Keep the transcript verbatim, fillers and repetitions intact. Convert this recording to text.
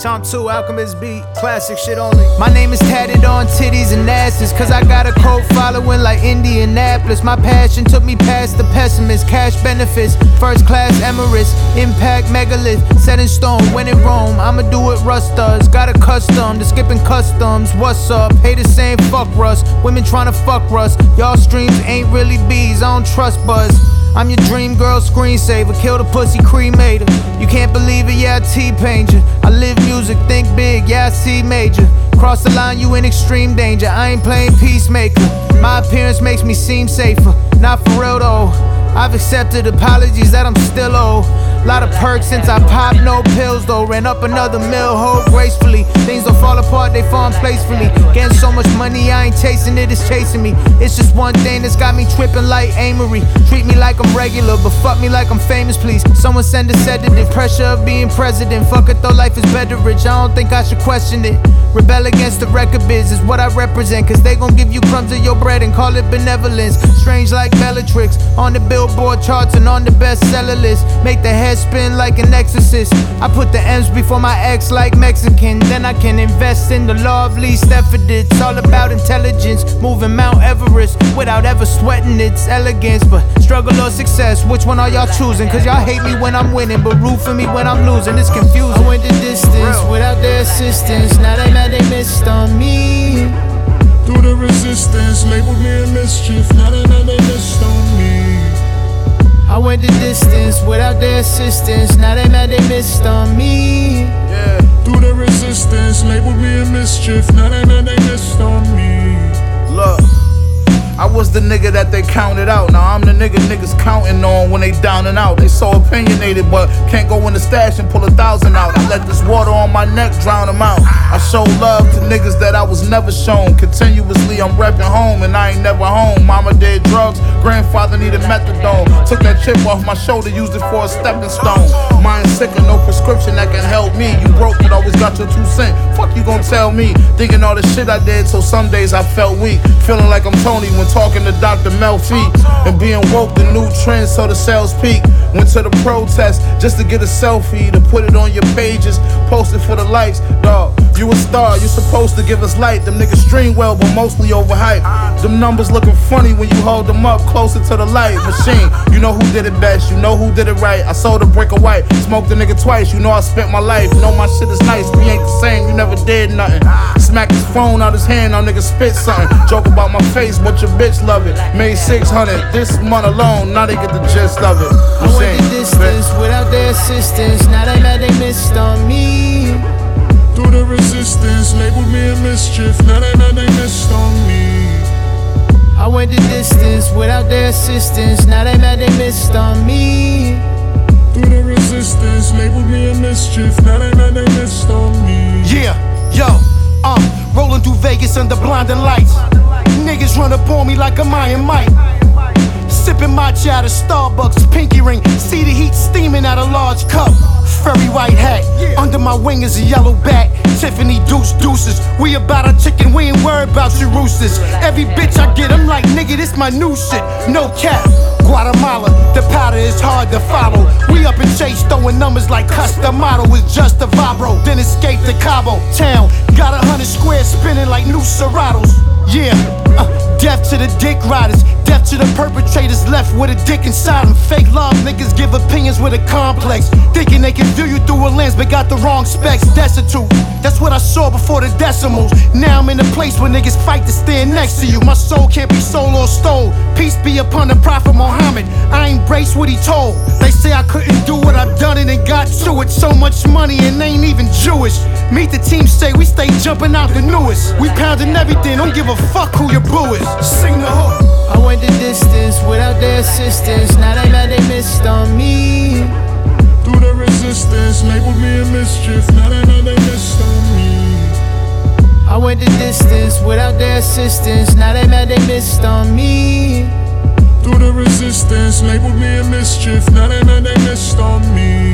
Chomp two, Alchemist beat, classic shit only. My name is tatted on titties and asses, cause I got a cult following like Indianapolis. My passion took me past the pessimist. Cash benefits, first class Emirates, impact megalith, set in stone. When in Rome, I'ma do what Russ does. Got a custom to skipping customs. What's up? Haters saying fuck Russ. Women trying to fuck Russ. Y'all streams ain't really bees, I don't trust buzz. I'm your dream girl screensaver, kill the pussy, cremate her. You can't believe it, yeah, I T-paint you. I live music, think big, yeah, I see major. Cross the line, you in extreme danger, I ain't playing peacemaker. My appearance makes me seem safer, not for real though. I've accepted apologies that I'm still owe. Lot of perks since I popped, no pills though. Ran up another mill, hold gracefully. Things don't fall apart, they fall in place for me. Getting so much money, I ain't chasing it, it's chasing me. It's just one thing that's got me tripping like Amory. Treat me like I'm regular, but fuck me like I'm famous, please. Someone send a sedative, pressure of being president. Fuck it though, life is better rich, I don't think I should question it. Rebel against the record biz is what I represent, cause they gon' give you crumbs of your bread and call it benevolence. Strange like Bellatrix, on the Billboard charts and on the bestseller list. Make the head spin like an exorcist. I put the M's before my X like Mexican. Then I can invest in the law of least effort. It's all about intelligence, moving Mount Everest without ever sweating its elegance. But struggle or success, which one are y'all choosing? Cause y'all hate me when I'm winning, but root for me when I'm losing. It's confusing. I went the distance without their assistance. Now they mad they missed on me. Through the resistance, labeled me a mischief. Now they mad they missed on me. I went the distance without their assistance. Now they mad they missed on me. Yeah. Through the resistance, labeled me a mischief. Now they mad they missed on me. Look, I was the nigga that they counted out. Now I'm the nigga niggas counting on when they down and out. They so opinionated, but can't go in the stash and pull a thousand out. I let this water on my neck drown them out. I show love to niggas that I was never shown. Continuously I'm repping home and I ain't never home. Mama did drugs, grandfather needed methadone. Took that chip off my shoulder, used it for a stepping stone. Mind sick and no prescription that can help me. You broke but always got your two cent. Fuck you gon' tell me? Thinking all the shit I did, so some days I felt weak. Feeling like I'm Tony when talking to Doctor Melfi. And being woke, the new trend, so the sales peak. Went to the protest just to get a selfie, to put it on your pages, post it for the likes. Dog, you a star, you supposed to give us light. Them niggas stream well, but mostly overhyped. Them numbers looking funny when you hold them up closer to the light. Machine, you know who did it best, you know who did it right. I sold a brick of white, smoked a nigga twice, you know I spent my life. Know my shit is nice, we ain't the same, you never did nothing. Smack his phone out his hand, now nigga spit something. Joke about my face, but your bitch love it. Made six hundred this month alone, now they get the gist of it. I went the distance without their assistance. Now they mad they missed on me. Through the resistance, labeled me a mischief. Now they mad they missed on me. I went the distance without their assistance. Now they mad they missed on me. Through the resistance, labeled me a mischief. Now they mad they missed on me. Yeah, yo, uh, rolling through Vegas under blinding lights. Niggas run up on me like a Iron Mike. Sipping matcha out of Starbucks, pinky ring. See the heat steaming out a large cup. Furry white hat, under my wing is a yellow bat. Tiffany deuce deuces. We about our chicken, we ain't worried about you roosters. Every bitch I get, I'm like, nigga, this my new shit. No cap. Guatemala, the powder is hard to follow. We up in Chase, throwing numbers like custom model was just a vibro. Then escape to Cabo town. Got a hundred squares spinning like new Seratos. Yeah, uh, death to the dick riders, death to the perpetrators left with a dick inside them. Fake love niggas give opinions with a complex, thinking they can view you through a lens but got the wrong specs. Destitute, that's what I saw before the decimals. Now I'm in a place where niggas fight to stand next to you. My soul can't be sold or stole. Peace be upon the Prophet Muhammad. I embrace what he told. They say I couldn't do what I've done and then got to it. So much money and ain't even Jewish. Meet the team, say we stay jumping out the newest. We pounding everything, don't give a fuck who your boo is. Sing the hook. I went the distance without their assistance. Now they mad they missed on me. Through the resistance, labeled me a mischief. Now they mad they missed on me. I went the distance without their assistance. Now they mad they missed on me. Through the resistance, labeled me a mischief. Now they mad they missed on me.